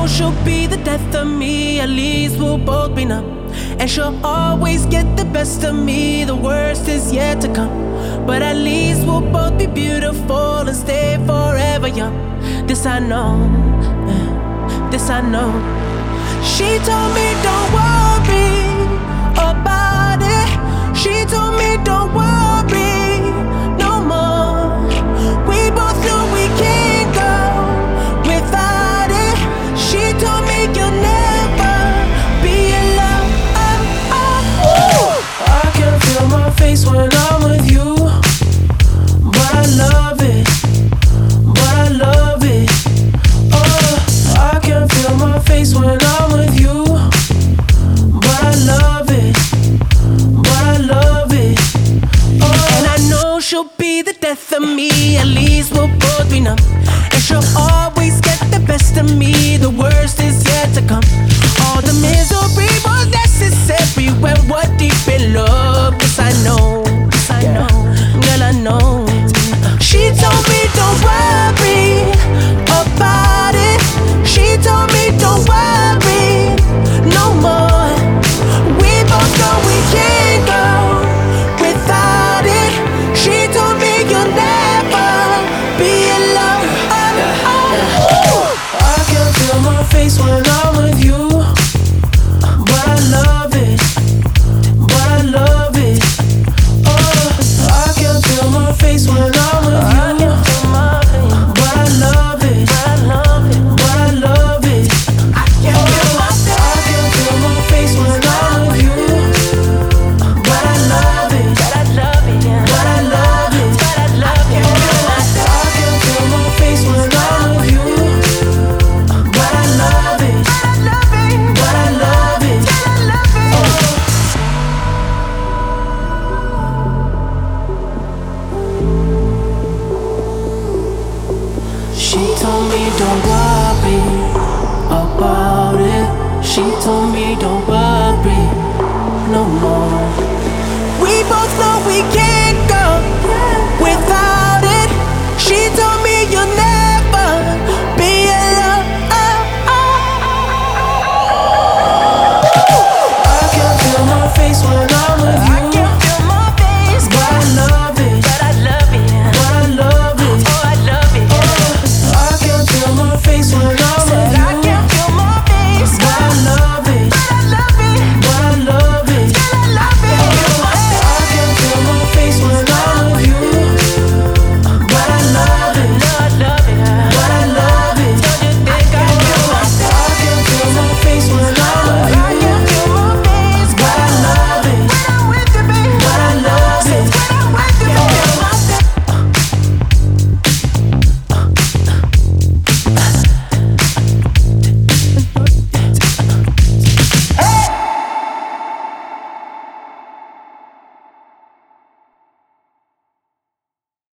she'll be the death of me, at least we'll both be numb. And she'll always get the best of me, the worst is yet to come. But at least we'll both be beautiful and stay forever young. This I know, this I know. She told me don't worry about it. She told me don't worry no more. We both know we can't go without it. She told me you'll never be alone. I can feel my face when I'm with you, but I love it, but I love it. I can feel my face when I'm with you, but I love it, but I love it. And I know she'll be the death of me, at least we'll both be numb. And she'll